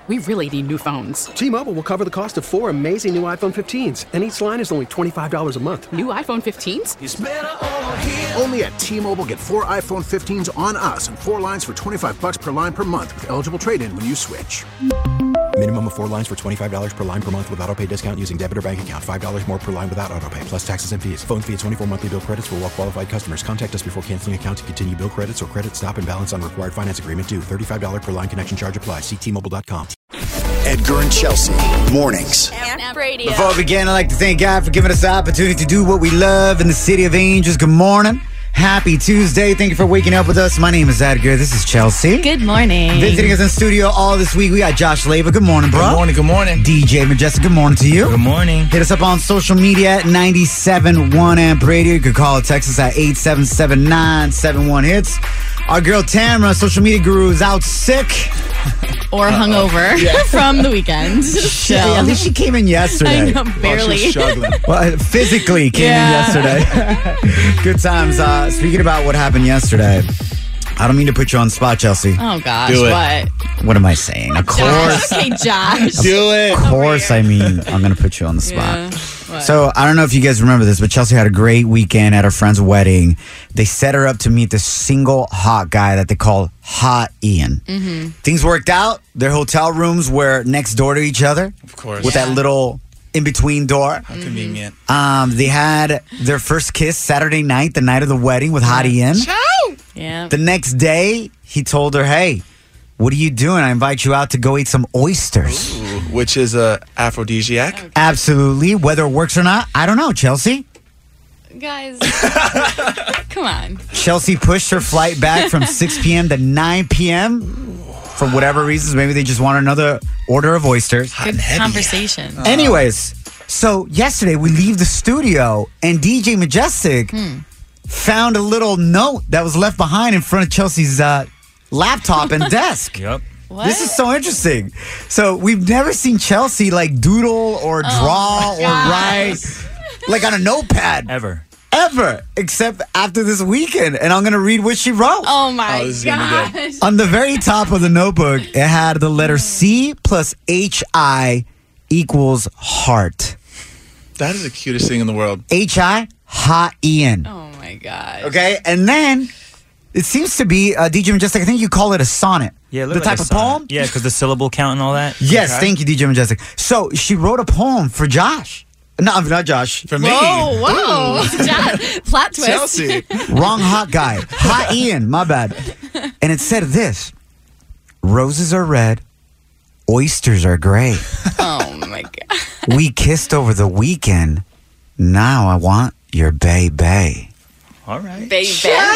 We really need new phones. T-Mobile will cover the cost of 4 amazing new iPhone 15s, and each line is only $25 a month. New iPhone 15s? It's better over here. Only at T-Mobile, get 4 iPhone 15s on us and 4 lines for $25 per line per month with eligible trade-in when you switch. Minimum of 4 lines for $25 per line per month with autopay discount using debit or bank account. $5 more per line without autopay, plus taxes and fees. Phone fee at 24 monthly bill credits for well-qualified customers. Contact us before canceling account to continue bill credits or credit stop and balance on required finance agreement due. $35 per line connection charge applies. See T-Mobile.com. Edgar and Chelsea, mornings. Amp Radio. Before we begin, I'd like to thank God for giving us the opportunity to do what we love in the City of Angels. Good morning. Happy Tuesday. Thank you for waking up with us. My name is Edgar. This is Chelsea. Good morning. Visiting us in studio all this week, we got Josh Leva. Good morning, bro. Good morning, good morning. DJ Majestic, good morning to you. Good morning. Hit us up on social media at 97.1 Amp Radio. You could call or text us at 877-971-HITS. Our girl Tamara, social media guru, is out sick. Or hungover from the weekend. So. At least she came in yesterday. I know, barely. She's struggling. Well, physically came in yesterday. Good times. Speaking about what happened yesterday, I don't mean to put you on the spot, Chelsea. Oh, gosh. Do it. What? What am I saying? Of course. Okay, Josh. Do it. Of course, I mean, I'm going to put you on the spot. Yeah. What? So, I don't know if you guys remember this, but Chelsea had a great weekend at her friend's wedding. They set her up to meet this single hot guy that they call Hot Ian. Mm-hmm. Things worked out. Their hotel rooms were next door to each other. Of course. With that little in-between door. How convenient. They had their first kiss Saturday night, the night of the wedding with Hot Ian. Yeah. The next day, he told her, hey, what are you doing? I invite you out to go eat some oysters. Ooh, which is a aphrodisiac. Okay. Absolutely. Whether it works or not, I don't know, Chelsea. Guys, come on. Chelsea pushed her flight back from 6 p.m. to 9 p.m. For whatever reasons. Maybe they just want another order of oysters. Good conversation. Anyways, so yesterday we leave the studio and DJ Majestic found a little note that was left behind in front of Chelsea's laptop and desk. Yep. What? This is so interesting. So we've never seen Chelsea like doodle or draw or write like on a notepad. Ever. Except after this weekend. And I'm going to read what she wrote. Oh, my this is gonna be gosh. On the very top of the notebook, it had the letter C plus HI equals heart. That is the cutest thing in the world. HI, Hot Ian. Oh, my gosh. Okay, and then it seems to be DJ Majestic. I think you call it a sonnet. Yeah, the type of poem. Yeah, because the syllable count and all that. Yes, Okay. thank you, DJ Majestic. So she wrote a poem for Josh. No, not Josh. For me. Whoa. Josh, plot twist. Chelsea. Wrong hot guy. Hot Ian, my bad. And it said this: roses are red, oysters are gray. Oh, my God. We kissed over the weekend. Now I want your baby. All right. Baby.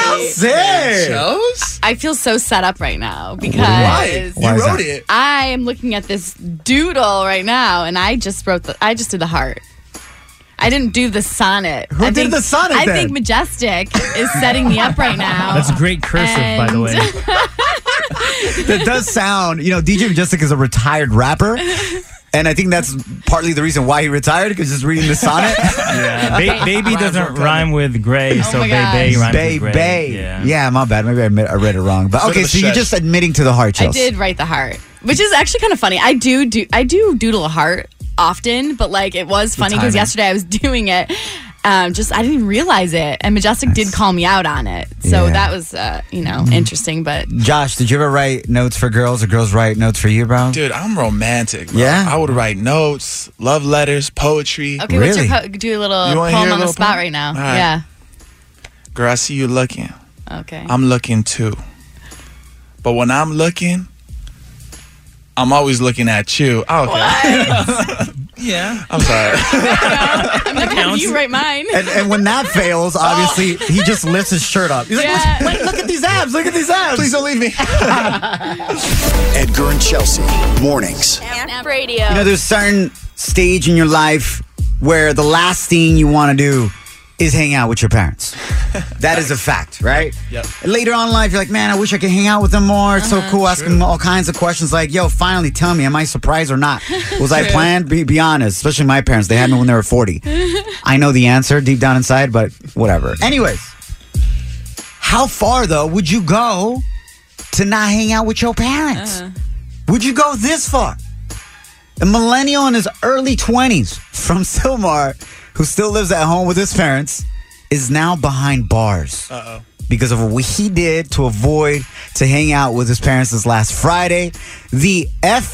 Chose? I feel so set up right now because Why You is wrote that? it. I am looking at this doodle right now, and I just did the heart. I didn't do the sonnet. Who did the sonnet I then? think Majestic is setting me up right now. That's great cursive, by the way. That does sound, DJ Majestic is a retired rapper. And I think that's partly the reason why he retired, because he's reading the sonnet. Yeah. Baby doesn't rhyme with gray, so my baby gosh. rhymes with gray. Baby. Yeah, my bad. Maybe I read it wrong. But Bit okay, of a so you're stretch. just admitting to the heart, I Chelsea. did write the heart, which is actually kind of funny. I do doodle a heart often, but like it was funny because timing. yesterday I was doing it. I didn't even realize it, and Majestic did call me out on it. So Yeah. that was interesting. But Josh, did you ever write notes for girls or girls write notes for you, bro? Dude, I'm romantic, bro. Yeah? I would write notes, love letters, poetry. okay, Really? what's your do a little You wanna poem hear a on the little spot poem? right now? All right. Yeah. Girl, I see you looking. Okay. I'm looking too. But when I'm looking, I'm always looking at you. Oh, okay. Yeah. I'm sorry. I'm not gonna have you write mine. And when that fails, obviously, he just lifts his shirt up. He's like, Yeah. wait, look at these abs. Look at these abs. Please don't leave me. Edgar and Chelsea, mornings. Amp Radio. There's a certain stage in your life where the last thing you want to do is hang out with your parents. That is a fact, right? Yep. And later on in life, you're like, man, I wish I could hang out with them more. It's so cool asking them all kinds of questions like, yo, finally tell me, am I surprised or not? Was I planned? Be honest, especially my parents. They had me when they were 40. I know the answer deep down inside, but whatever. Anyways, how far, though, would you go to not hang out with your parents? Would you go this far? A millennial in his early 20s from Sylmar, who still lives at home with his parents, is now behind bars. Uh-oh. Because of what he did to avoid to hang out with his parents this last Friday. The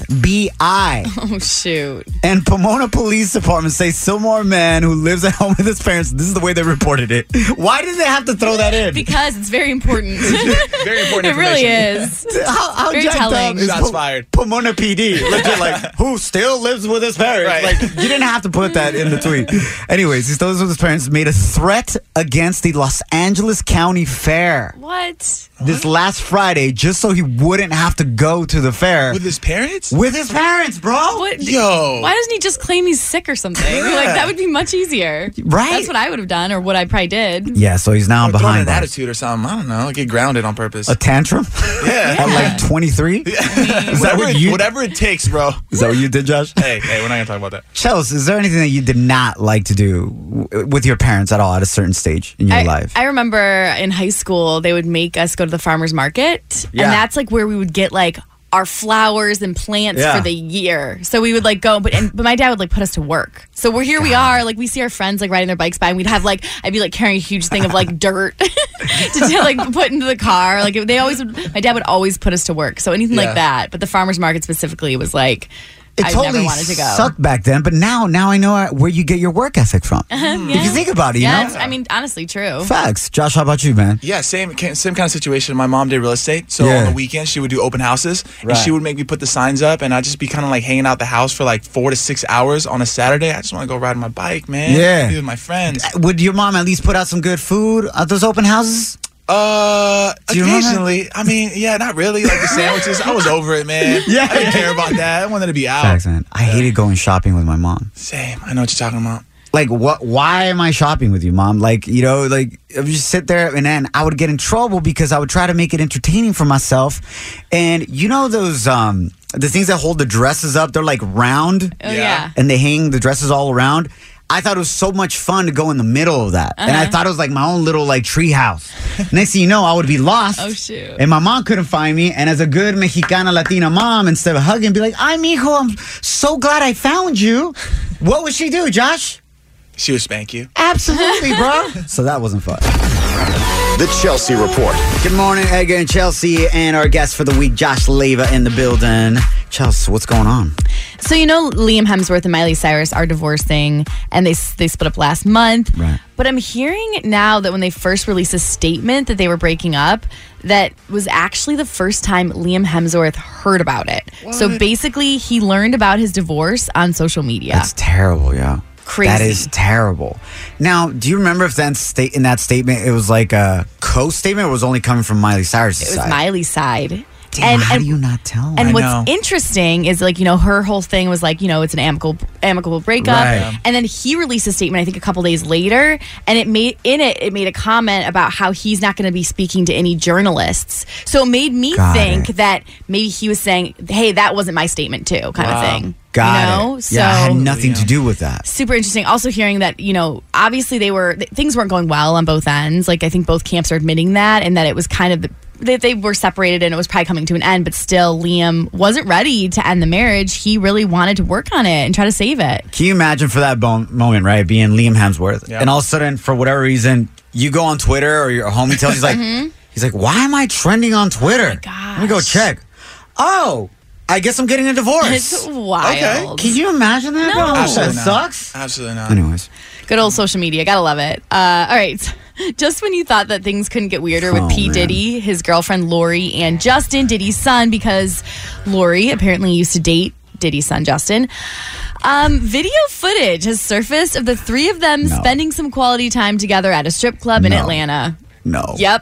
FBI Oh, shoot. and Pomona Police Department say Sylmar man who lives at home with his parents, this is the way they reported it. Why did they have to throw that in? Because it's very important. Very important It really information. is. How Very jacked telling. up is Shots fired. Pomona PD? Legit, like, who still lives with his parents? Right. Like, you didn't have to put that in the tweet. Anyways, he still lives with his parents, made a threat against the Los Angeles County Fair What? this last Friday just so he wouldn't have to go to the fair. With his parents? With his parents, bro. What? Yo. Why doesn't he just claim he's sick or something? Like, that would be much easier. Right? That's what I would have done, or what I probably did. Yeah, so he's now Or throwing behind an bars. attitude or something. I don't know. Get grounded on purpose. A tantrum? Yeah. At like 23? Is that what you whatever it takes, bro. Is that what you did, Josh? Hey, we're not going to talk about that. Chelsea, is there anything that you did not like to do with your parents at all at a certain stage in your life? I remember in high school, they would make us go to the farmer's market. Yeah. And that's like where we would get like our flowers and plants Yeah. for the year. So we would like go, but my dad would like put us to work. So we are, like we see our friends like riding their bikes by, and we'd have like, I'd be like carrying a huge thing of like dirt to like put into the car. Like my dad would always put us to work. So anything Yeah. like that. But the farmer's market specifically was like, It I totally never wanted to go. sucked back then, but now I know where you get your work ethic from. If you think about it, you Yeah, know? it's, I mean, honestly, true. Facts. Josh, how about you, man? Yeah, same kind of situation. My mom did real estate, so Yeah. on the weekends she would do open houses, Right. and she would make me put the signs up, and I'd just be kind of like hanging out the house for like 4 to 6 hours on a Saturday. I just want to go ride my bike, man. Yeah. Be with my friends. Would your mom at least put out some good food at those open houses? Do you remember? Occasionally. I mean, yeah, not really. Like the sandwiches, I was over it, man. Yeah. I didn't care about that. I wanted to be out. Facts, man. I hated going shopping with my mom. Same. I know what you're talking about. Like, what? Why am I shopping with you, mom? Like, you know, like, I would just sit there, and then I would get in trouble because I would try to make it entertaining for myself. And you know those, the things that hold the dresses up, they're like round, Oh, yeah. and they hang the dresses all around. I thought it was so much fun to go in the middle of that. And I thought it was like my own little like tree house. Next thing you know, I would be lost. Oh, shoot. And my mom couldn't find me. And as a good Mexicana Latina mom, instead of hugging, be like, "Ay, mijo, I'm so glad I found you." What would she do, Josh? She would spank you. Absolutely, bro. So that wasn't fun. The Chelsea Report. Good morning, Edgar and Chelsea, and our guest for the week, Josh Leva, in the building. Chelsea, what's going on? So you know Liam Hemsworth and Miley Cyrus are divorcing, and they split up last month. Right. But I'm hearing now that when they first released a statement that they were breaking up, that was actually the first time Liam Hemsworth heard about it. So basically, he learned about his divorce on social media. That's terrible, yeah. Crazy. That is terrible. Now, do you remember if in that statement it was like a co-statement or was only coming from Miley Cyrus' It was side? Miley's side. Damn, how do you not tell? And I what's know. interesting is, like, you know, her whole thing was like, you know, it's an amicable breakup. Right. And then he released a statement, I think, a couple days later, and it made a comment about how he's not going to be speaking to any journalists. So it made me Got think it. that maybe he was saying, "Hey, that wasn't my statement too," kind of thing. Got you know? it. So Yeah, it had nothing to do with that. super interesting. Also hearing that, you know, obviously things weren't going well on both ends. Like, I think both camps are admitting that, and that it was kind of that they were separated and it was probably coming to an end, but still Liam wasn't ready to end the marriage. He really wanted to work on it and try to save it. Can you imagine for that moment, right, being Liam Hemsworth, Yeah. and all of a sudden, for whatever reason, you go on Twitter or your homie tells you, he's like, "Why am I trending on Twitter? Let me go gosh. check." Oh, I guess I'm getting a divorce. It's wild. Can you imagine that? No. bro? Absolutely That not. sucks. Absolutely not. Anyways, Good old social media. Gotta love it. All right. Just when you thought that things couldn't get weirder with Oh, P. man. Diddy, his girlfriend Lori, and Justin, Diddy's son, because Lori apparently used to date Diddy's son, Justin. Video footage has surfaced of the three of them No. spending some quality time together at a strip club in No. Atlanta. no. Yep.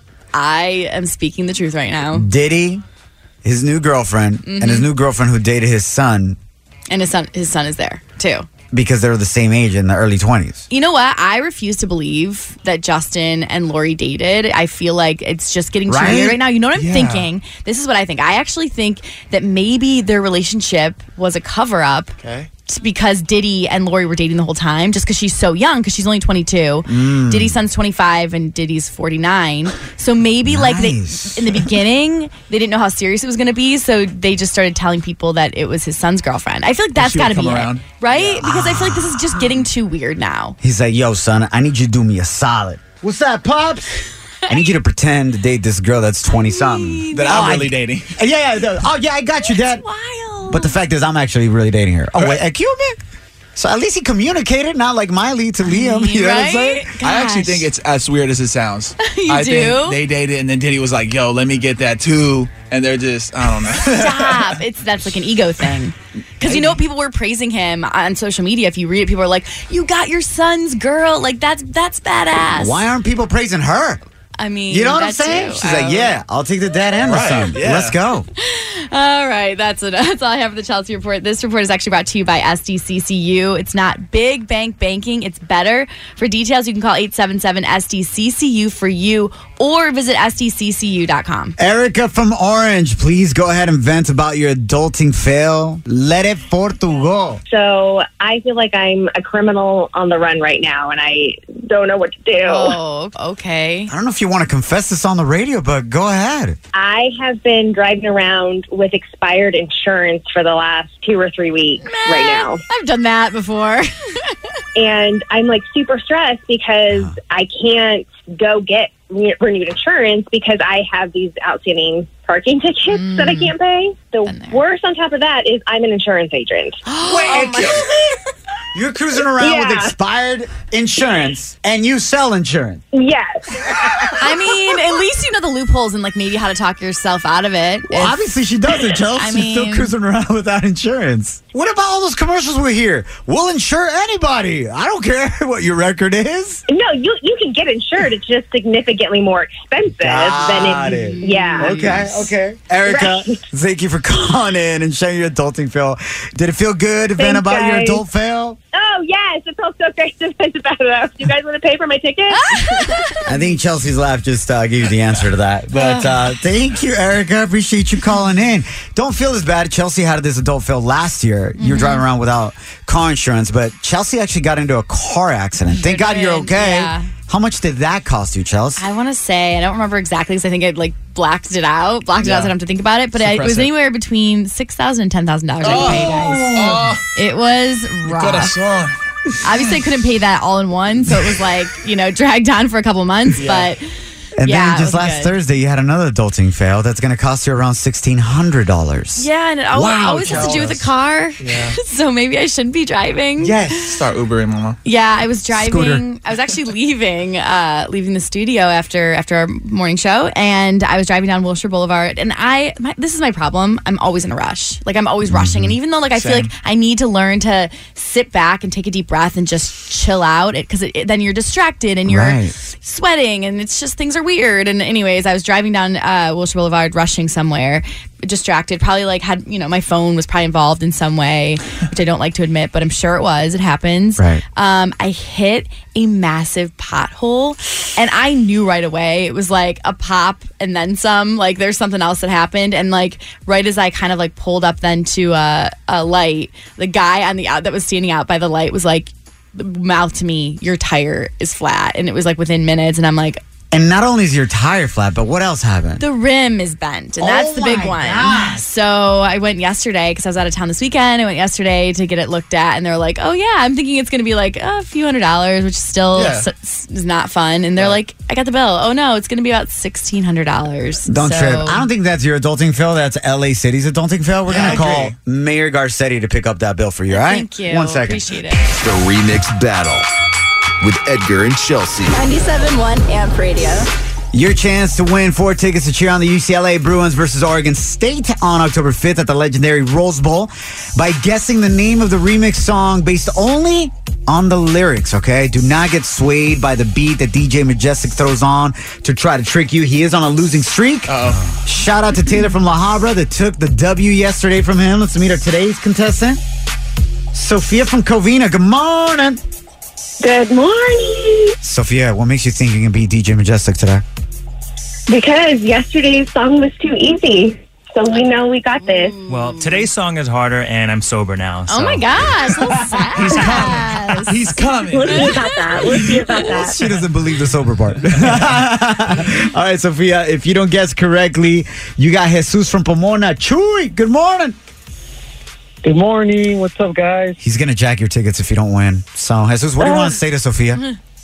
I am speaking the truth right now. Diddy, his new girlfriend, and Mm-hmm. his new girlfriend who dated his son And his son is there too. because they were the same age in the early 20s. You know what? I refuse to believe that Justin and Lori dated. I feel like it's just getting too Right? weird right now. You know what I'm Yeah. thinking? This is what I think. I actually think that maybe their relationship was a cover up. Okay. because Diddy and Lori were dating the whole time, just because she's so young, because she's only 22. Diddy's son's 25 and Diddy's 49. So maybe like in the beginning, they didn't know how serious it was going to be, so they just started telling people that it was his son's girlfriend. I feel like that's got to be it, right? Because I feel like this is just getting too weird now. He's like, yo, son, I need you to do me a solid. What's that, Pops? I need you to pretend to date this girl that's 20-something. That I'm really dating. Yeah. Oh, yeah, I got you, Dad. That's wild. But the fact is, I'm actually really dating her. Oh, wait, a Cuban? So at least he communicated, not like Miley to Liam. You know what I'm saying? I actually think it's as weird as it sounds. I think they dated, and then Diddy was like, yo, let me get that too. And they're just, I don't know. Stop. That's like an ego thing. Because you know, people were praising him on social media. If you read it, people are like, you got your son's girl. Like, that's badass. Why aren't people praising her? I mean, you know what I'm saying? She's like, yeah, I'll take the dad and the son. Yeah. Let's go. All right, that's all I have for the Chelsea Report. This report is actually brought to you by SDCCU. It's not big bank banking, it's better. For details, you can call 877-SDCCU for you or visit SDCCU.com. Erica from Orange, please go ahead and vent about your adulting fail. Let it for to go. So I feel like I'm a criminal on the run right now, and I don't know what to do. Oh, okay. I don't know if you want to confess this on the radio, but go ahead. I have been driving around with expired insurance for the last 2 or 3 weeks right now. I've done that before. And I'm like super stressed because I can't go get renewed insurance because I have these outstanding parking tickets that I can't pay. The worst on top of that is I'm an insurance agent. Wait, excuse me? You're cruising around with expired insurance and you sell insurance. Yes. I mean, at least you know the loopholes and like maybe how to talk yourself out of it. Well, obviously she doesn't, Chelsea. She's still cruising around without insurance. What about all those commercials we hear? We'll insure anybody. I don't care what your record is. No, you can get insured. It's just significantly more expensive than it. Yeah. Okay. Erica, thank you for calling in and sharing your adulting fail. Did it feel good to vent about your adult fail? Oh, yes. It felt so great to vent about it. Do you guys want to pay for my ticket? I think Chelsea's laugh just gave you the answer to that. But thank you, Erica. Appreciate you calling in. Don't feel as bad. Chelsea had this adult fail last year. You were driving around without car insurance, but Chelsea actually got into a car accident. Thank God you're okay. Yeah. How much did that cost you, Chelsea? I want to say, I don't remember exactly because I think I like blocked it out so I don't have to think about it. But it was anywhere between $6,000 and $10,000 I could pay, guys. It was rough. Obviously, I couldn't pay that all in one, so it was like, dragged on for a couple months. But and then just last Thursday, you had another adulting fail that's going to cost you around $1,600. Yeah, and it always has to do with a car. Yeah. So maybe I shouldn't be driving. Yes. Start Ubering, Mama. Yeah, I was driving. Scooter. I was actually leaving the studio after our morning show, and I was driving down Wilshire Boulevard. And this is my problem. I'm always in a rush. Like I'm always rushing, and even though I feel like I need to learn to sit back and take a deep breath and just chill out, because then you're distracted and you're sweating, and it's just things are weird. And anyways, I was driving down Wilshire Boulevard, rushing somewhere, distracted, probably had my phone was probably involved in some way, which I don't like to admit, but I'm sure it was. It happens. Right. I hit a massive pothole, and I knew right away it was like a pop and then some. Like there's something else that happened, and right as I kind of pulled up then to a light, the guy on the that was standing out by the light was like, mouth to me, your tire is flat, and it was within minutes, and I'm like. And not only is your tire flat, but what else happened? The rim is bent, and that's the big one. God. So I went yesterday because I was out of town this weekend. I went yesterday to get it looked at, and they're like, "Oh yeah, I'm thinking it's going to be a few $100s, which still is not fun." And they're like, "I got the bill. Oh no, it's going to be about $1,600." Don't trip. I don't think that's your adulting fail. That's LA City's adulting fail. We're going to call Mayor Garcetti to pick up that bill for you. All right? Thank you. 1 second. Appreciate it. The Remix Battle with Edgar and Chelsea. 97.1 Amp Radio. Your chance to win 4 tickets to cheer on the UCLA Bruins versus Oregon State on October 5th at the legendary Rose Bowl by guessing the name of the remix song based only on the lyrics, okay? Do not get swayed by the beat that DJ Majestic throws on to try to trick you. He is on a losing streak. Uh-oh. Shout out to Taylor from La Habra that took the W yesterday from him. Let's meet our today's contestant. Sophia from Covina. Good morning. Good morning. Sophia, what makes you think you can beat DJ Majestic today? Because yesterday's song was too easy. So we know we got this. Well, today's song is harder, and I'm sober now. So. Oh my gosh, so sad. He's coming. He's coming. We'll see about that. We'll see about that. She doesn't believe the sober part. All right, Sophia, if you don't guess correctly, you got Jesus from Pomona. Chuy, good morning. Good morning. What's up, guys? He's going to jack your tickets if you don't win. So, Jesus, what do you want to say to Sophia?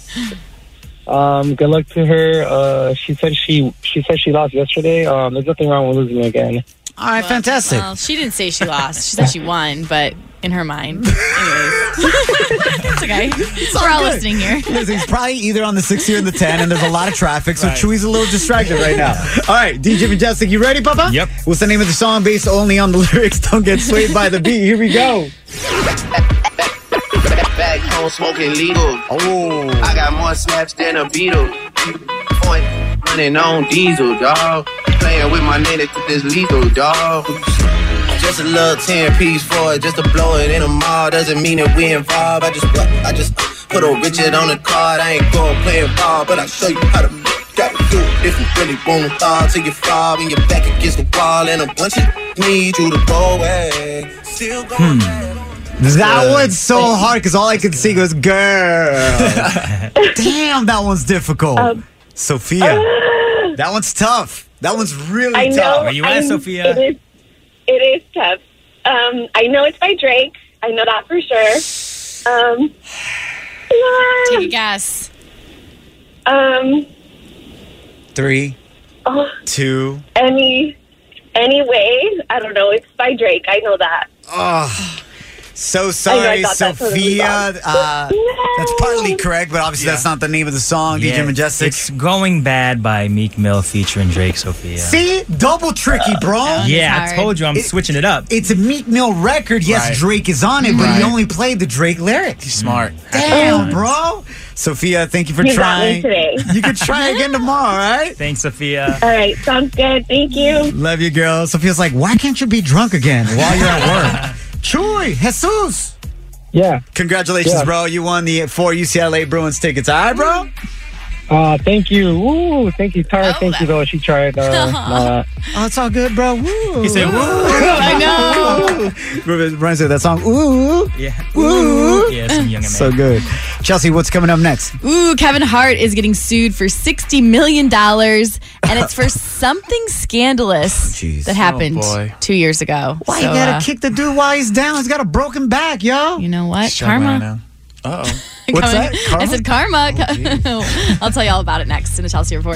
Good luck to her. She said she lost yesterday. There's nothing wrong with losing again. All right, fantastic. Well, she didn't say she lost. She said she won, but in her mind. Anyways. It's okay. We're all listening here. Listen, he's probably either on the 60 or the 10, and there's a lot of traffic, so Chuy's a little distracted right now. All right, DJ Majestic, you ready, Papa? Yep. What's the name of the song based only on the lyrics? Don't get swayed by the beat. Here we go. Back home smoking legal. Oh, I got more snaps than a Beetle. Point running on diesel, dog. Playing with my nigga to this lethal, dog. Just a little 10-piece for it, just to blow it in a mall. Doesn't mean that we involved. I just put a Richard on the card. I ain't going playing ball, but I'll show you how to gotta do it. If you really want to fall till you fall and you're back against the wall, and a bunch of need you to go away. Still going. That one's so hard because all I can see goes, girl. Damn, that one's difficult. Sophia, that one's tough. That one's really tough. Where you at, Sophia? It is tough. I know it's by Drake. I know that for sure. Take a guess. 3, 2. Any way, I don't know. It's by Drake. I know that. Oh. So sorry, Sophia. That's partly correct, but obviously that's not the name of the song, DJ Majestic. It's Going Bad by Meek Mill featuring Drake, Sophia. See? Double tricky, bro. Yeah, I told you I'm switching it up. It's a Meek Mill record. Yes, Drake is on it, but he only played the Drake lyrics. He's smart. Damn, bro. Sophia, thank you for trying. Got me today. You can try again tomorrow, all right? Thanks, Sophia. All right, sounds good. Thank you. Love you, girl. Sophia's like, why can't you be drunk again while you're at work? Chuy, Jesus. Yeah. Congratulations, bro. You won the 4 UCLA Bruins tickets. All right, bro? Thank you. Ooh, thank you, Tara. Thank you, though. She tried. Oh, it's all good, bro. Woo. He said, woo. I know. Brian said that song. Ooh. Yeah. Ooh. Yeah, some young man. So good. Chelsea, what's coming up next? Ooh, Kevin Hart is getting sued for $60 million, and it's for something scandalous that happened 2 years ago. Why you gotta kick the dude while he's down? He's got a broken back, yo. You know what? Karma. Uh-oh. What's that? I said karma. I'll tell you all about it next in the Chelsea Report.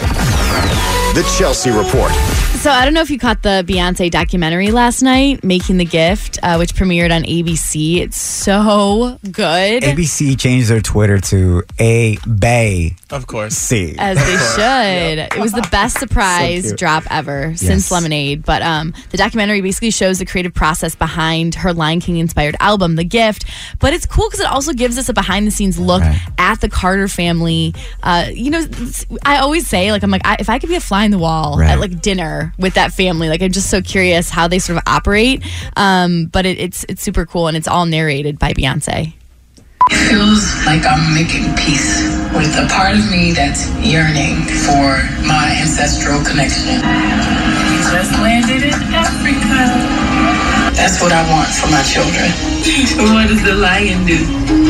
The Chelsea Report. So I don't know if you caught the Beyonce documentary last night, Making the Gift, which premiered on ABC. It's so good. ABC changed their Twitter to A-Bay. Of course. C. As they should. It was the best surprise drop ever since Lemonade. But the documentary basically shows the creative process behind her Lion King inspired album, The Gift. But it's cool because it also gives us a behind the scenes look at the Carter family. You know, I always say, like, if I could be a fly in the wall at like dinner with that family, like I'm just so curious how they sort of operate. But it's super cool, and it's all narrated by Beyonce. It feels like I'm making peace with a part of me that's yearning for my ancestral connection. We just landed in Africa. That's what I want for my children. What does the lion do?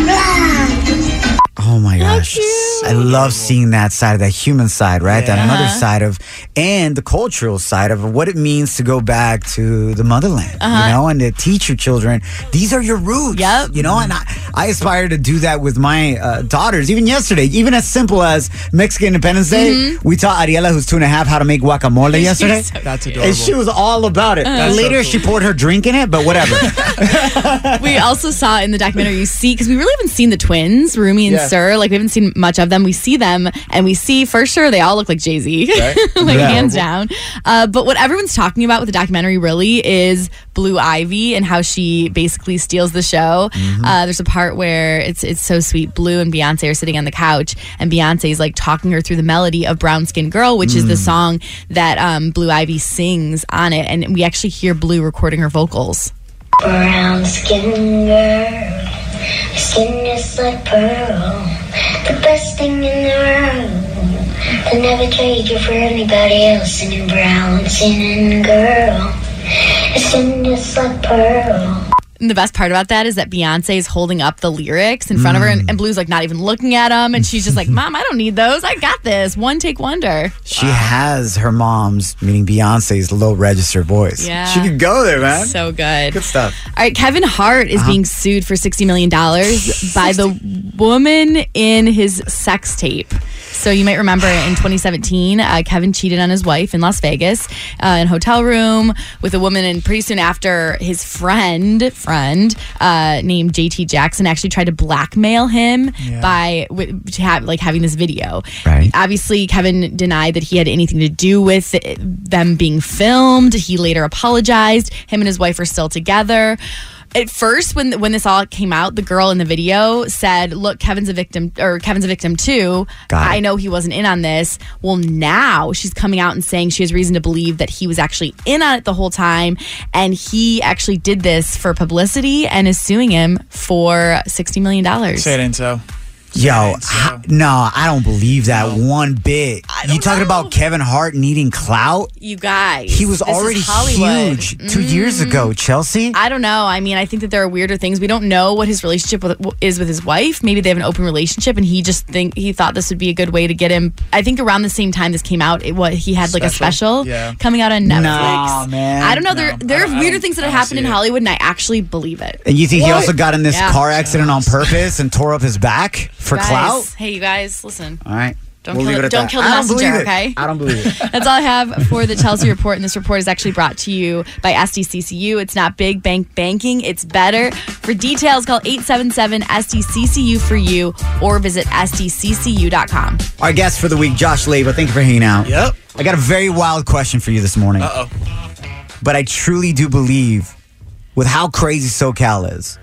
Oh my gosh. I love seeing that side, that human side, right? That mother side of, and the cultural side of what it means to go back to the motherland, you know, and to teach your children, these are your roots, you know, and I aspire to do that with my daughters. Even yesterday, even as simple as Mexican Independence Day, we taught Ariela, who's 2.5, how to make guacamole yesterday. That's adorable. And she was all about it. Later, she poured her drink in it, but whatever. We also saw in the documentary, you see, because we really haven't seen the twins, Rumi and Sir, like we haven't seen much of them. We see them and we see for sure they all look like Jay-Z, like hands down. But what everyone's talking about with the documentary really is Blue Ivy and how she basically steals the show. There's a part where it's so sweet. Blue and Beyonce are sitting on the couch and Beyonce's like talking her through the melody of Brown Skin Girl, which is the song that Blue Ivy sings on it. And we actually hear Blue recording her vocals. Brown skin girl, your skin is like pearl, the best thing in the world. They'll never trade you for anybody else. And brown skin girl, skin is like pearl. And the best part about that is that Beyonce is holding up the lyrics in front of her, and Blue's like not even looking at them, and she's just like, "Mom, I don't need those. I got this. One take wonder." She has her mom's, meaning Beyonce's, low register voice. Yeah. She could go there, man. So good. Good stuff. All right, Kevin Hart is being sued for $60 million by the woman in his sex tape. So you might remember in 2017, Kevin cheated on his wife in Las Vegas in a hotel room with a woman, and pretty soon after, his friend named JT Jackson actually tried to blackmail him by having this video. Right. Obviously, Kevin denied that he had anything to do with them being filmed. He later apologized. Him and his wife are still together. At first, when this all came out, the girl in the video said, "Look, Kevin's a victim too. I know he wasn't in on this." Well, now she's coming out and saying she has reason to believe that he was actually in on it the whole time, and he actually did this for publicity and is suing him for $60 million. Say it ain't so. Yo, no, I don't believe that one bit. You talking about Kevin Hart needing clout? You guys. He was already huge 2 years ago, Chelsea. I don't know. I mean, I think that there are weirder things. We don't know what his relationship is with his wife. Maybe they have an open relationship, and he thought this would be a good way to get him. I think around the same time this came out, he had like a special coming out on Netflix. No, man. I don't know. There are weirder things that have happened in Hollywood, and I actually believe it. And you think he also got in this car accident on purpose and tore up his back for clout? Hey, you guys, listen. All right. Don't kill the messenger, okay? I don't believe it. That's all I have for the Chelsea Report, and this report is actually brought to you by SDCCU. It's not big bank banking, it's better. For details, call 877-SDCCU for you or visit SDCCU.com. Our guest for the week, Josh Leyva. Thank you for hanging out. Yep. I got a very wild question for you this morning. Uh-oh. But I truly do believe, with how crazy SoCal is,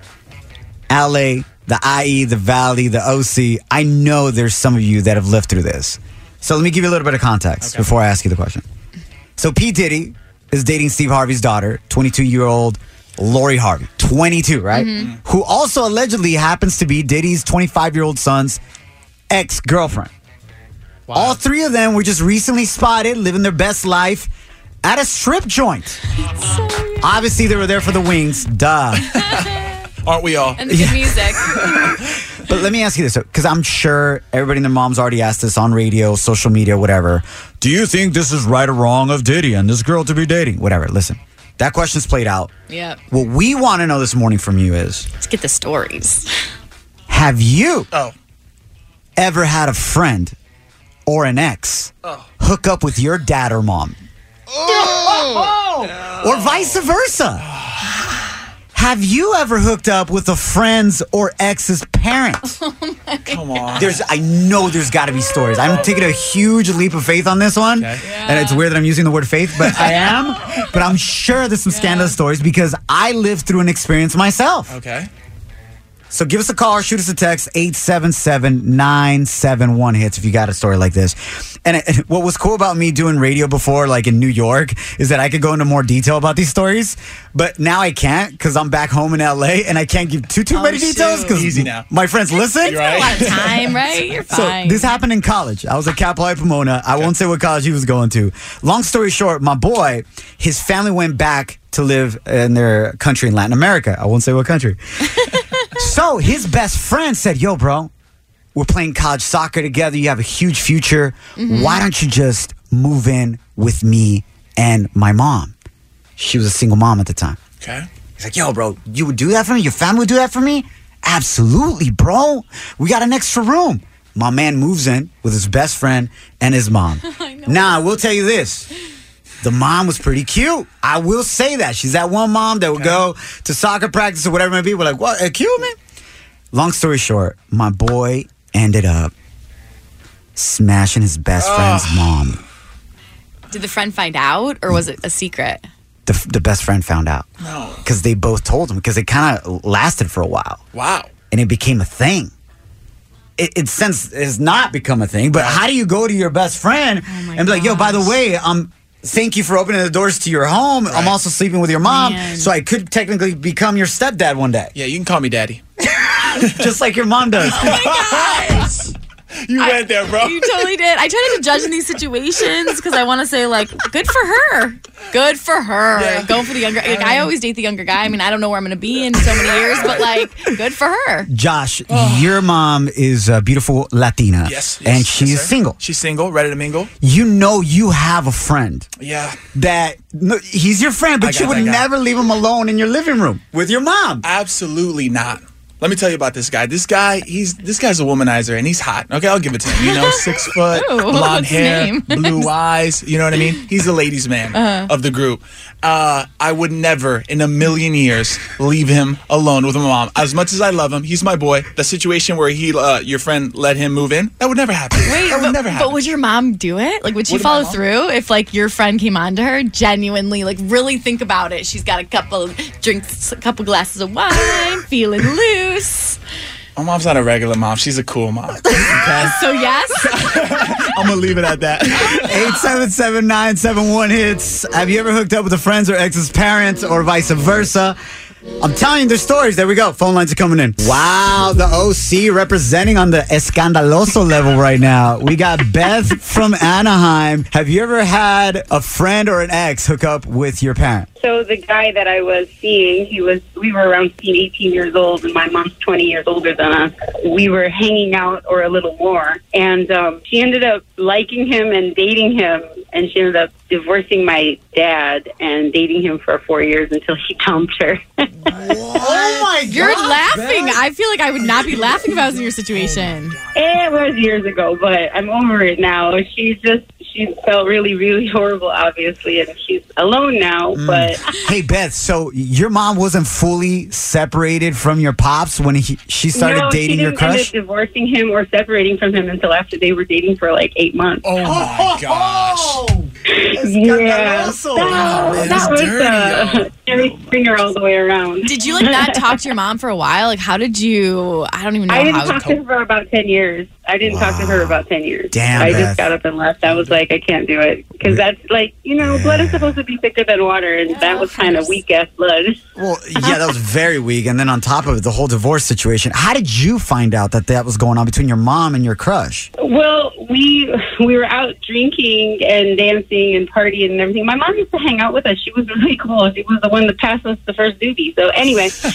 LA, the IE, the Valley, the OC, I know there's some of you that have lived through this. So let me give you a little bit of context before I ask you the question. So P. Diddy is dating Steve Harvey's daughter, 22-year-old Lori Harvey. 22, right? Mm-hmm. Who also allegedly happens to be Diddy's 25-year-old son's ex-girlfriend. Wow. All three of them were just recently spotted living their best life at a strip joint. Obviously, they were there for the wings. Duh. Aren't we all? And the good music. But let me ask you this, because I'm sure everybody and their mom's already asked this on radio, social media, whatever. Do you think this is right or wrong of Diddy and this girl to be dating? Whatever. Listen, that question's played out. Yep. What we want to know this morning from you is, let's get the stories. Have you ever had a friend or an ex hook up with your dad or mom? Or vice versa? Have you ever hooked up with a friend's or ex's parents? Come on. I know there's got to be stories. I'm taking a huge leap of faith on this one. Okay. Yeah. And it's weird that I'm using the word faith, but I am. But I'm sure there's some scandalous stories because I lived through an experience myself. Okay. So give us a call or shoot us a text, 877-971-HITS if you got a story like this. And what was cool about me doing radio before, like in New York, is that I could go into more detail about these stories. But now I can't because I'm back home in LA and I can't give too many details because easy now. My friends listen. It's been a lot of time, right? You're fine. So this happened in college. I was at Cal Poly Pomona. I won't say what college he was going to. Long story short, my boy, his family went back to live in their country in Latin America. I won't say what country. So his best friend said, "Yo, bro, we're playing college soccer together. You have a huge future. Mm-hmm. Why don't you just move in with me and my mom?" She was a single mom at the time. Okay. He's like, "Yo, bro, you would do that for me? Your family would do that for me?" "Absolutely, bro. We got an extra room." My man moves in with his best friend and his mom. Now, I will tell you this. The mom was pretty cute. I will say that. She's that one mom that would go to soccer practice or whatever it may be. We're like, what? Cute, man? Long story short, my boy ended up smashing his best friend's mom. Did the friend find out, or was it a secret? The best friend found out. No. Because they both told him, because it kind of lasted for a while. Wow. And it became a thing. It since has not become a thing, but how do you go to your best friend and be like, "Yo, by the way, thank you for opening the doors to your home. Right. I'm also sleeping with your mom, so I could technically become your stepdad one day." Yeah, you can call me daddy. Just like your mom does. Oh my gosh. You went there, bro. You totally did. I try not to judge in these situations because I want to say, like, good for her. Good for her. Yeah. Going for the younger. Like, I always date the younger guy. I mean, I don't know where I'm going to be in so many years, but, like, good for her. Josh, your mom is a beautiful Latina. Yes. And she's sir. single. She's single, ready to mingle. You know you have a friend. Yeah. That he's your friend, but you would never leave him alone in your living room with your mom. Absolutely not. Let me tell you about this guy. This guy's a womanizer, and he's hot. Okay, I'll give it to him. You know, 6 foot, blonde hair, blue eyes. You know what I mean? He's the ladies' man of the group. I would never, in a million years, leave him alone with my mom. As much as I love him, he's my boy. The situation where your friend let him move in, that would never happen. Wait, that would never happen. But would your mom do it? Like, would she follow through if, like, your friend came on to her? Genuinely, like, really think about it. She's got a couple glasses of wine, feeling loose. My mom's not a regular mom. She's a cool mom. Okay? So, yes? I'm going to leave it at that. 877-971-HITS. Have you ever hooked up with a friend's or ex's parents or vice versa? I'm telling you their stories. There we go. Phone lines are coming in. Wow, the OC representing on the escandaloso level right now. We got Beth from Anaheim. Have you ever had a friend or an ex hook up with your parent? So the guy that I was seeing, we were around 18 years old, and my mom's 20 years older than us. We were hanging out or a little more, and she ended up liking him and dating him, and she ended up divorcing my dad and dating him for 4 years until he dumped her. Oh my God! You're laughing. I feel like I would not be laughing if I was in your situation. It was years ago, but I'm over it now. She felt really, really horrible, obviously, and she's alone now, but... Hey, Beth, so your mom wasn't fully separated from your pops when she started dating your crush? No, she didn't end up divorcing him or separating from him until after they were dating for like 8 months. Oh, my gosh. Yeah. That was Jerry Springer all the way around. Did you, like, not talk to your mom for a while? Like, how did you... I don't even know how... I didn't talk to her for about 10 years. I didn't talk to her about 10 years. Damn, I Beth. just got up and left. I was like, I can't do it. Because that's like, blood is supposed to be thicker than water, and that was kind of weak-ass blood. Well, yeah, that was very weak. And then on top of it, the whole divorce situation. How did you find out that was going on between your mom and your crush? Well, we were out drinking and dancing and partying and everything. My mom used to hang out with us. She was really cool. She was the one that passed us the first doobie. So anyway, she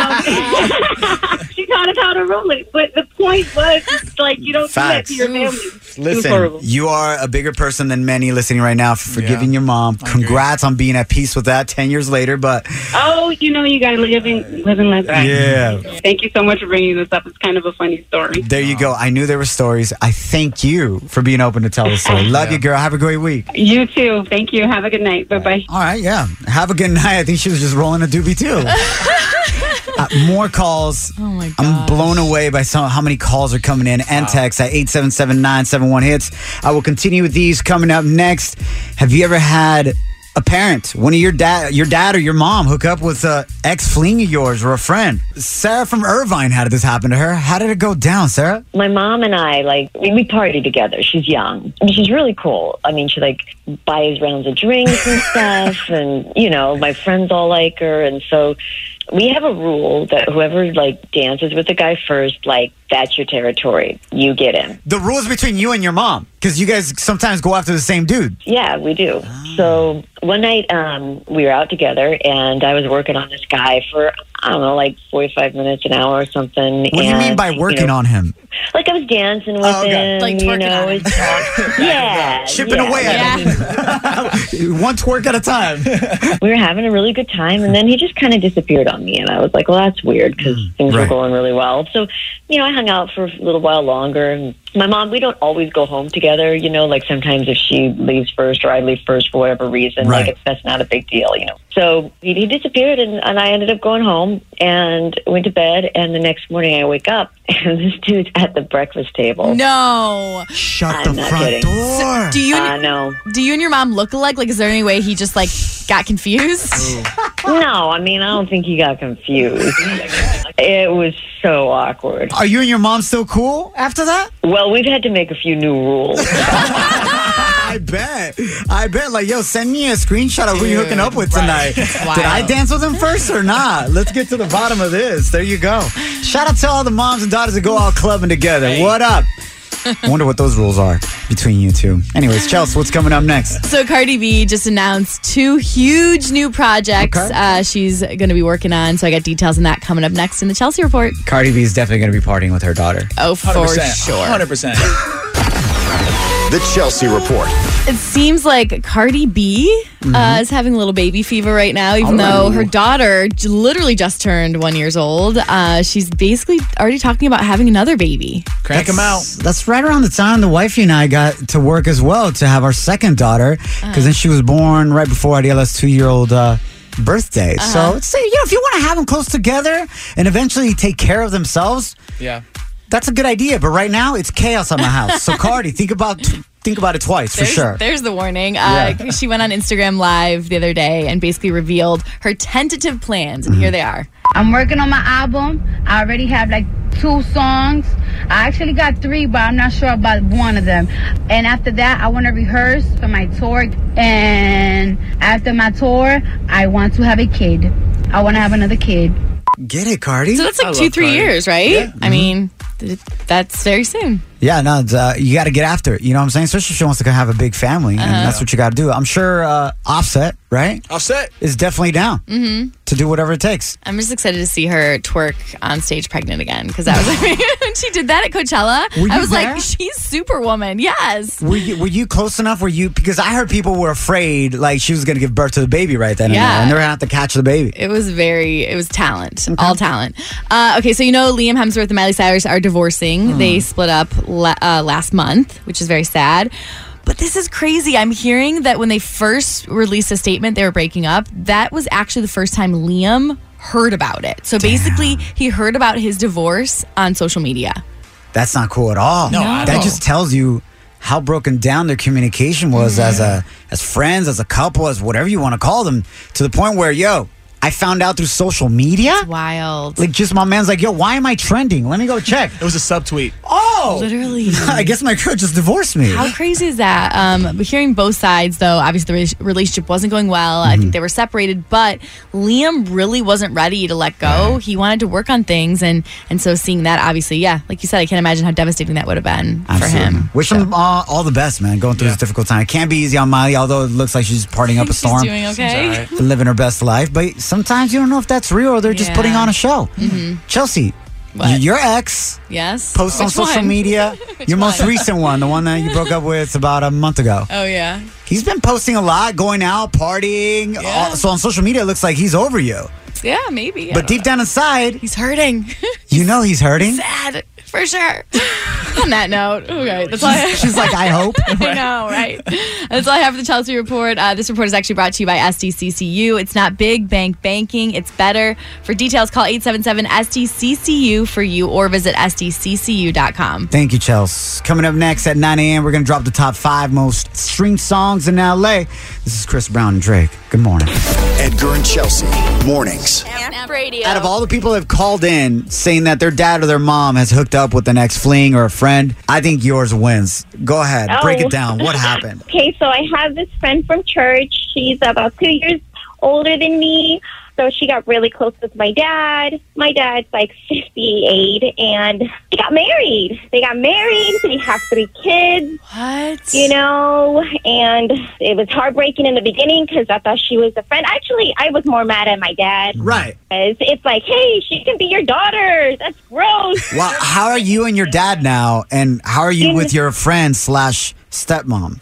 taught us how to roll it. But the point was, like, you don't do that to your family. Listen, you are a bigger person than many listening right now for forgiving your mom. Congrats on being at peace with that 10 years later. But you got to live and let that. Yeah. Thank you so much for bringing this up. It's kind of a funny story. There you go. I knew there were stories. I thank you for being open to tell the story. Love you, girl. Have a great week. You too. Thank you. Have a good night. Bye-bye. All right, yeah. Have a good night. I think she was just rolling a doobie, too. More calls. Oh, my God. I'm blown away by how many calls are coming in and texts at 877-971-HITS. I will continue with these coming up next. Have you ever had a parent, one of your dad or your mom, hook up with an ex-fling of yours or a friend? Sarah from Irvine, how did this happen to her? How did it go down, Sarah? My mom and I, we party together. She's young. I mean, she's really cool. I mean, she, buys rounds of drinks and stuff, and, my friends all like her, and so... We have a rule that whoever dances with the guy first, that's your territory. You get him. The rule's between you and your mom, because you guys sometimes go after the same dude. Yeah, we do. So one night we were out together, and I was working on this guy for, 45 minutes, an hour or something. What do you mean by working on him? I was dancing with him. Twerking on him. Yeah. Chipping away at him. One twerk at a time. We were having a really good time, and then he just kind of disappeared on me, and I was like, well, that's weird, because things were going really well. So, I hung out for a little while longer, and my mom, we don't always go home together, sometimes if she leaves first or I leave first for whatever reason, that's not a big deal, So he disappeared, and I ended up going home and went to bed, and the next morning I wake up, and this dude's at the breakfast table. No. Shut the front door. So, do you and your mom look alike? Is there any way he just, got confused? No, I don't think he got confused. It was so awkward. Are you and your mom still cool after that? Well, we've had to make a few new rules. I bet. Send me a screenshot of who you're hooking up with tonight. Did I dance with him first or not? Let's get to the bottom of this. There you go. Shout out to all the moms and daughters that go out clubbing together. Hey. What up? I wonder what those rules are between you two. Anyways, Chelsea, what's coming up next? So Cardi B just announced 2 huge new projects she's going to be working on. So I got details on that coming up next in the Chelsea Report. Cardi B is definitely going to be partying with her daughter. Oh, for 100%, sure. 100%. The Chelsea Report. It seems like Cardi B is having a little baby fever right now, even though her daughter literally just turned 1 year old. She's basically already talking about having another baby. Crank them out. That's right around the time the wifey and I got to work as well to have our second daughter, because then she was born right before Ariela's 2-year-old birthday. So it's, if you want to have them close together and eventually take care of themselves, that's a good idea. But right now, it's chaos at my house. So Cardi, think about it twice for sure. There's the warning. She went on Instagram Live the other day and basically revealed her tentative plans, and here they are. I'm working on my album. I already have like 2 songs. I actually got 3, but I'm not sure about one of them. And after that, I want to rehearse for my tour. And after my tour, I want to have a kid. I want to have another kid. Get it, Cardi? So that's like 2-3 years, right? Yeah. I mean, that's very soon. Yeah, no, you got to get after it. You know what I'm saying? Especially if she wants to have a big family, and that's what you got to do. I'm sure Offset, right? Offset is definitely down to do whatever it takes. I'm just excited to see her twerk on stage pregnant again, because that was when she did that at Coachella. I was like, she's Superwoman. Yes. Were you close enough? Because I heard people were afraid like she was going to give birth to the baby right then and there, and they're going to have to catch the baby. It was talent, all talent. Okay, so Liam Hemsworth and Miley Cyrus are divorcing. They split up last month, which is very sad. But this is crazy. I'm hearing that when they first released a statement they were breaking up, that was actually the first time Liam heard about it. So basically, he heard about his divorce on social media. That's not cool at all. No. That just tells you how broken down their communication was as friends, as a couple, as whatever you want to call them, to the point where, I found out through social media. It's wild. Like, just my man's like, why am I trending? Let me go check. It was a subtweet. Oh! Literally. I guess my girl just divorced me. How crazy is that? But hearing both sides, though, obviously the relationship wasn't going well. I think they were separated, but Liam really wasn't ready to let go. He wanted to work on things, and so seeing that, obviously, like you said, I can't imagine how devastating that would have been for him. Wish him all the best, man, going through this difficult time. It can't be easy on Miley, although it looks like she's partying up a storm. She's doing okay. Living her best life, but sometimes you don't know if that's real or they're just putting on a show. Chelsea, your ex posts on social media. Your most recent one, the one that you broke up with about a month ago. Oh, yeah. He's been posting a lot, going out, partying. So on social media, it looks like he's over you. Yeah, maybe. But deep down inside, he's hurting. You know he's hurting? Sad, for sure. On that note, okay, that's all she's like, I hope. I know, right? That's all I have for the Chelsea Report. This report is actually brought to you by SDCCU. It's not big bank banking, it's better. For details, call 877-SDCCU for you or visit SDCCU.com. Thank you, Chelsea. Coming up next at 9 a.m., we're going to drop the top 5 most streamed songs in L.A. This is Chris Brown and Drake. Good morning. Edgar and Chelsea, mornings. Amp Radio. Out of all the people that have called in saying that their dad or their mom has hooked up with an ex-fling or a friend, I think yours wins. Go ahead. Break it down. What happened? Okay, so I have this friend from church. She's about 2 years older than me. So she got really close with my dad. My dad's like 58, and they got married. They have 3 kids. What? And it was heartbreaking in the beginning because I thought she was a friend. Actually, I was more mad at my dad. Right. It's like, hey, she can be your daughter. That's gross. Well, how are you and your dad now, and how are you with your friend / stepmom?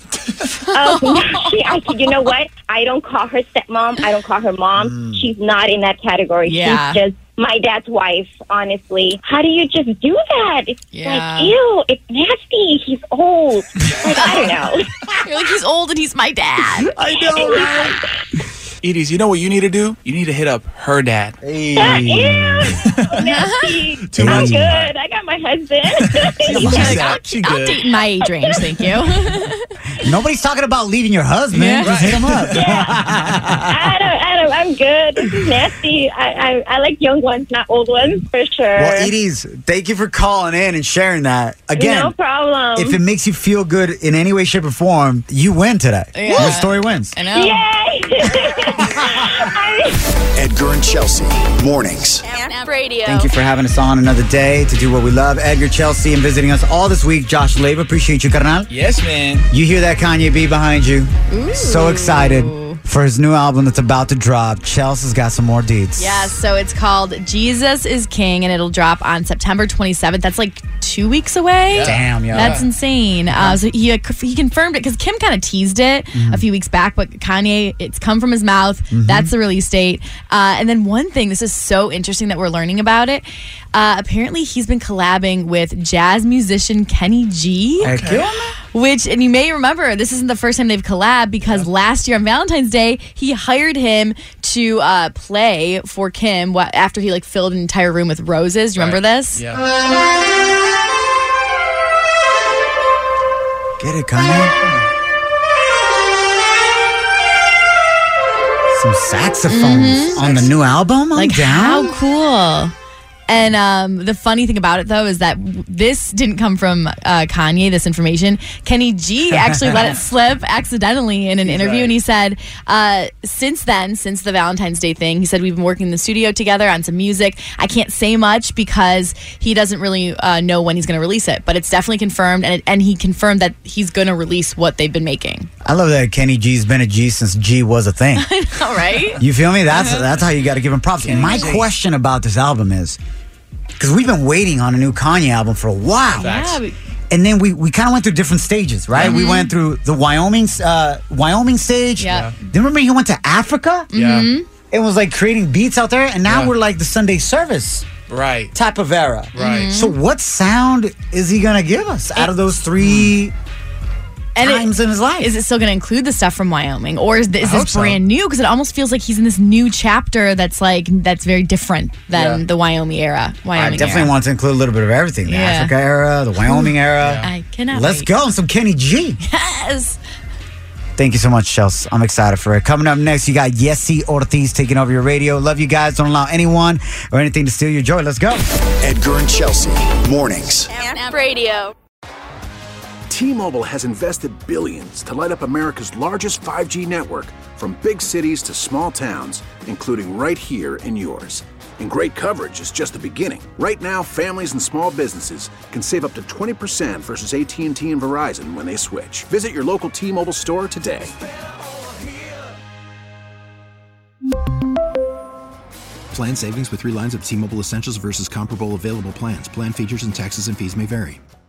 You know what? I don't call her stepmom. I don't call her mom. She's not in that category. Yeah. She's just my dad's wife, honestly. How do you just do that? It's like, ew, it's nasty. He's old. Like, I don't know. You're like, he's old and he's my dad. I know, right? Edie's, you know what you need to do? You need to hit up her dad. Ew, nasty. I'm good. I got my husband. I'll date my age range, thank you. Nobody's talking about leaving your husband. Just hit him up. Adam, I'm good. This is nasty. I like young ones, not old ones, for sure. Well, Edie's, thank you for calling in and sharing that. Again, no problem. If it makes you feel good in any way, shape, or form, you win today. Yeah. Your story wins. I know. Yay! Edgar and Chelsea, mornings. Amp Radio. Thank you for having us on another day to do what we love. Edgar, Chelsea, and visiting us all this week. Josh Leva, appreciate you, carnal. Yes, man. You hear that Kanye B behind you. Ooh. So excited for his new album that's about to drop. Chelsea's got some more deets. Yes, so it's called Jesus is King, and it'll drop on September 27th. That's like 2 weeks away. Yeah. Damn, yeah. That's insane. So he confirmed it because Kim kind of teased it a few weeks back, but Kanye, it's come from his mouth. That's the release date. And then one thing, this is so interesting that we're learning about it. Apparently, he's been collabing with jazz musician Kenny G. Okay. Which, and you may remember, this isn't the first time they've collabed because last year on Valentine's Day, he hired him to play for Kim after he filled an entire room with roses. Do you remember this? Yeah. Get it, Kanye? Some saxophones on the new album? I'm down. How cool. And the funny thing about it, though, is that this didn't come from Kanye, this information. Kenny G actually let it slip accidentally in an interview. Right. And he said, since the Valentine's Day thing, he said, we've been working in the studio together on some music. I can't say much because he doesn't really know when he's going to release it. But it's definitely confirmed. And he confirmed that he's going to release what they've been making. I love that Kenny G's been a G since G was a thing. I know, right? You feel me? That's how you got to give him props. Kenny My G. question about this album is, because we've been waiting on a new Kanye album for a while. Yeah. And then we kind of went through different stages, right? We went through the Wyoming stage. Yeah. Then remember he went to Africa? Yeah. It was creating beats out there. And now we're the Sunday service type of era. Right. So what sound is he going to give us out of those three times in his life? Is it still going to include the stuff from Wyoming, or is this brand new? Because it almost feels like he's in this new chapter that's very different than the Wyoming era. I definitely want to include a little bit of everything: the Africa era, the Wyoming era. I cannot. Let's go on some Kenny G. Yes. Thank you so much, Chelsea. I'm excited for it. Coming up next, you got Yesy Ortiz taking over your radio. Love you guys. Don't allow anyone or anything to steal your joy. Let's go. Edgar and Chelsea, mornings. Amp Radio. T-Mobile has invested billions to light up America's largest 5G network, from big cities to small towns, including right here in yours. And great coverage is just the beginning. Right now, families and small businesses can save up to 20% versus AT&T and Verizon when they switch. Visit your local T-Mobile store today. Plan savings with 3 lines of T-Mobile Essentials versus comparable available plans. Plan features and taxes and fees may vary.